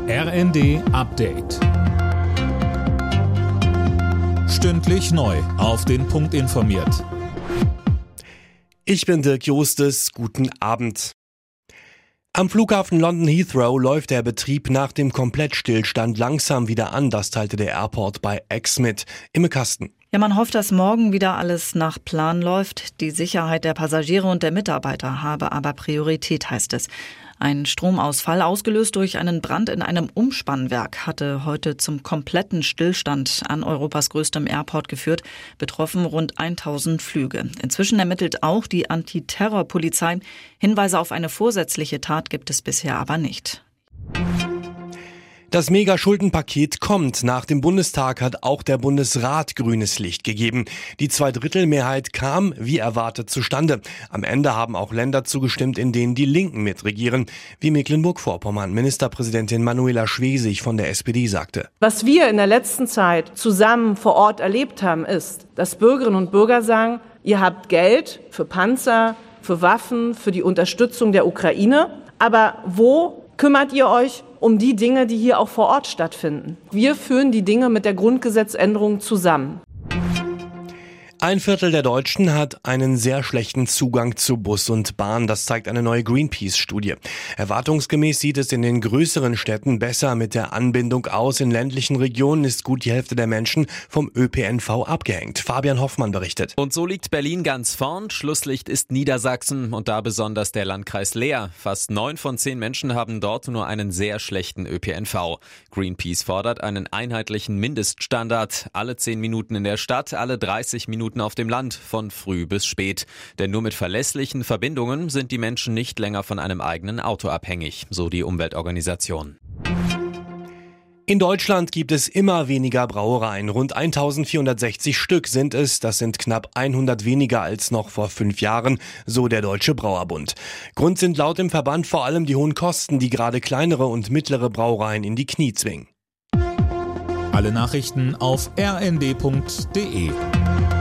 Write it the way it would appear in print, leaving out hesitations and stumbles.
RND Update. Stündlich neu auf den Punkt informiert. Ich bin Dirk Jostes, guten Abend. Am Flughafen London Heathrow läuft der Betrieb nach dem Komplettstillstand langsam wieder an, das teilte der Airport bei X mit. Imme Kasten. Ja, man hofft, dass morgen wieder alles nach Plan läuft. Die Sicherheit der Passagiere und der Mitarbeiter habe aber Priorität, heißt es. Ein Stromausfall, ausgelöst durch einen Brand in einem Umspannwerk, hatte heute zum kompletten Stillstand an Europas größtem Airport geführt. Betroffen rund 1000 Flüge. Inzwischen ermittelt auch die Antiterrorpolizei. Hinweise auf eine vorsätzliche Tat gibt es bisher aber nicht. Das Mega-Schuldenpaket kommt. Nach dem Bundestag hat auch der Bundesrat grünes Licht gegeben. Die Zweidrittelmehrheit kam, wie erwartet, zustande. Am Ende haben auch Länder zugestimmt, in denen die Linken mitregieren. Wie Mecklenburg-Vorpommern Ministerpräsidentin Manuela Schwesig von der SPD sagte. Was wir in der letzten Zeit zusammen vor Ort erlebt haben, ist, dass Bürgerinnen und Bürger sagen, ihr habt Geld für Panzer, für Waffen, für die Unterstützung der Ukraine. Aber wo kümmert ihr euch um die Dinge, die hier auch vor Ort stattfinden? Wir führen die Dinge mit der Grundgesetzänderung zusammen. Ein Viertel der Deutschen hat einen sehr schlechten Zugang zu Bus und Bahn. Das zeigt eine neue Greenpeace-Studie. Erwartungsgemäß sieht es in den größeren Städten besser mit der Anbindung aus. In ländlichen Regionen ist gut die Hälfte der Menschen vom ÖPNV abgehängt. Fabian Hoffmann berichtet. Und so liegt Berlin ganz vorn. Schlusslicht ist Niedersachsen und da besonders der Landkreis Leer. Fast 9 von 10 Menschen haben dort nur einen sehr schlechten ÖPNV. Greenpeace fordert einen einheitlichen Mindeststandard. Alle 10 Minuten in der Stadt, alle 30 Minuten auf dem Land, von früh bis spät. Denn nur mit verlässlichen Verbindungen sind die Menschen nicht länger von einem eigenen Auto abhängig, so die Umweltorganisation. In Deutschland gibt es immer weniger Brauereien. Rund 1460 Stück sind es. Das sind knapp 100 weniger als noch vor 5 Jahren, so der Deutsche Brauerbund. Grund sind laut dem Verband vor allem die hohen Kosten, die gerade kleinere und mittlere Brauereien in die Knie zwingen. Alle Nachrichten auf rnd.de.